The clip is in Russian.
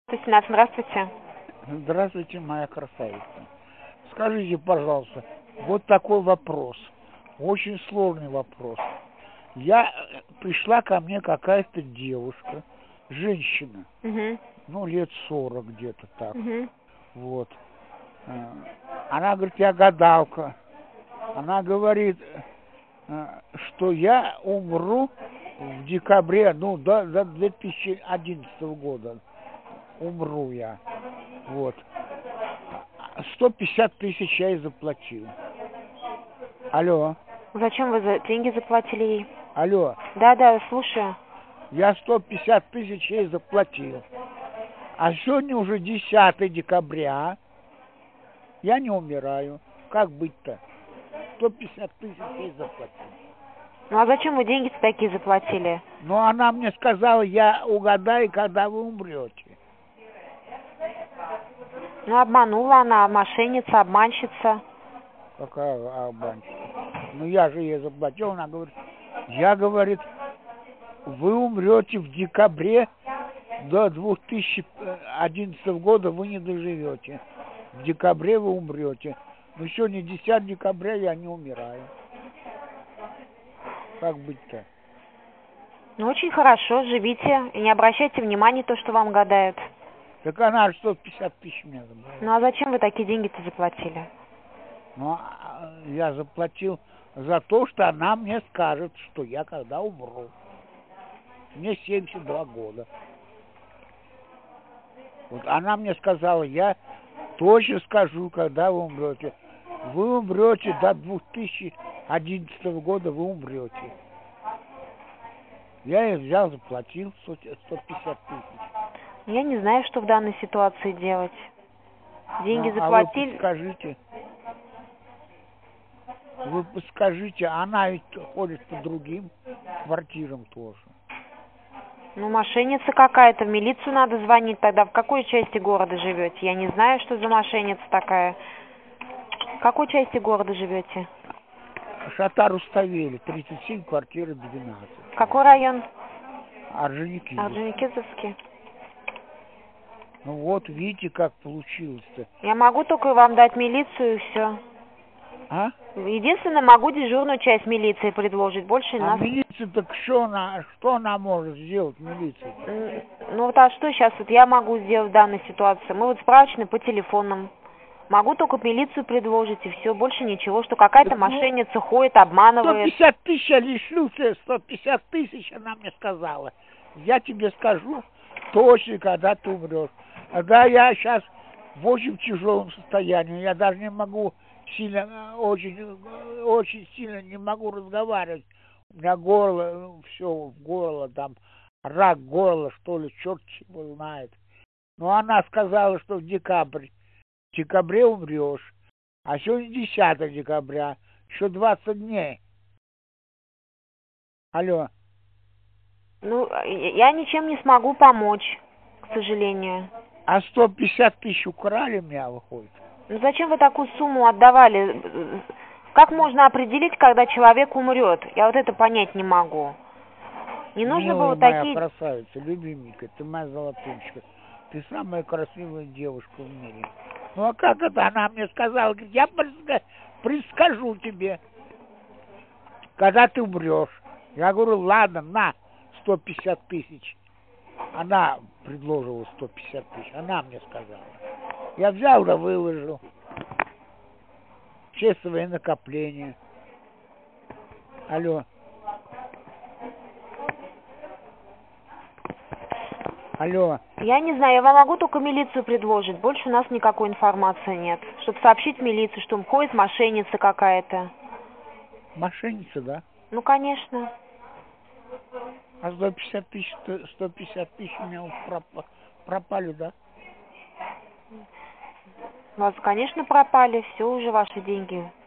117, здравствуйте. Здравствуйте, моя красавица. Скажите, пожалуйста, вот такой вопрос. Очень сложный вопрос. Пришла ко мне какая-то девушка, женщина, лет 40 где-то так. Вот. Она говорит, я гадалка. Она говорит, что я умру в декабре, до 2011 года. Умру я. Вот. 150 тысяч я ей заплатил. Алло. Зачем вы деньги заплатили ей? Алло. Да, слушаю. Я 150 тысяч ей заплатил. А сегодня уже 10 декабря. Я не умираю. Как быть-то? 150 тысяч ей заплатил. Ну а зачем вы деньги такие заплатили? Ну она мне сказала, я угадаю, когда вы умрете. Ну обманула она, мошенница, обманщица. Какая обманщица? Ну я же ей заплатил, она говорит, говорит, вы умрете в декабре, до 2011 года вы не доживете. В декабре вы умрете. Но сегодня 10 декабря, я не умираю. Как быть-то? Ну очень хорошо, живите и не обращайте внимания на то, что вам гадают. Так она 150 тысяч мне забрала. Ну а зачем вы такие деньги-то заплатили? Ну, я заплатил за то, что она мне скажет, что я когда умру. Мне 72 года. Вот она мне сказала, я точно скажу, когда вы умрете. Вы умрете до 2011 года, вы умрете. Я ей взял, заплатил 150 тысяч. Я не знаю, что в данной ситуации делать. Деньги заплатили. Вы подскажите, она ведь ходит по другим квартирам тоже. Ну, мошенница какая-то, в милицию надо звонить тогда. В какой части города живете? Я не знаю, что за мошенница такая. В какой части города живете? Шатар Уставели, 37, квартира 12. Какой район? Орджоникидзе. Орджоникидзевский. Ну вот, видите, как получилось-то. Я могу только вам дать милицию и все. А? Единственное, могу дежурную часть милиции предложить, больше нас... милиция, так что она может сделать, милиция? Ну вот а что сейчас вот я могу сделать в данной ситуации? Мы вот справочные по телефонам. Могу только милицию предложить и все, больше ничего, что какая-то мошенница ходит, обманывает. 150 тысяч я лишился, 150 тысяч она мне сказала. Я тебе скажу точно, когда ты умрешь. Да, я сейчас в очень тяжелом состоянии, я даже не могу очень сильно не могу разговаривать. У меня горло, все, горло, там, рак горла, что ли, черт его знает. Но она сказала, что в декабре умрешь. А сегодня 10 декабря, еще 20 дней. Алло. Ну, я ничем не смогу помочь, к сожалению. А 150 тысяч украли меня, выходит? Ну зачем вы такую сумму отдавали? Как можно определить, когда человек умрет? Я вот это понять не могу. Не нужно было такие... моя красавица, любименькая, ты моя золотунчика. Ты самая красивая девушка в мире. Ну а как это? Она мне сказала, говорит, я предскажу тебе, когда ты умрешь. Я говорю, ладно, на 150 тысяч. Она предложила 150 тысяч, она мне сказала. Я взял да выложил. Все свои накопления. Алло. Алло. Я не знаю, я вам могу только милицию предложить. Больше у нас никакой информации нет. Чтобы сообщить милицию, что ходит мошенница какая-то. Мошенница, да? Ну, конечно. А 150 тысяч у меня пропали, да? У вас, конечно, пропали. Все уже ваши деньги.